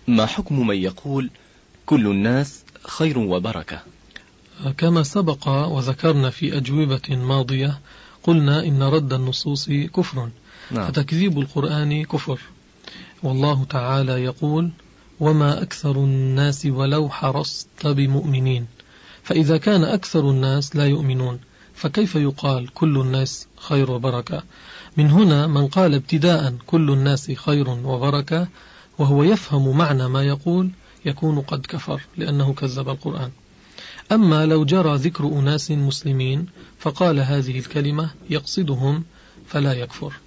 ما حكم من يقول كل الناس خير وبركة؟ كما سبق وذكرنا في أجوبة ماضية قلنا إن رد النصوص كفر، فتكذيب القرآن كفر، والله تعالى يقول وما أكثر الناس ولو حرصت بمؤمنين، فإذا كان أكثر الناس لا يؤمنون فكيف يقال كل الناس خير وبركة؟ من هنا من قال ابتداء كل الناس خير وبركة وهو يفهم معنى ما يقول يكون قد كفر لأنه كذب القرآن. أما لو جرى ذكر أناس مسلمين فقال هذه الكلمة يقصدهم فلا يكفر.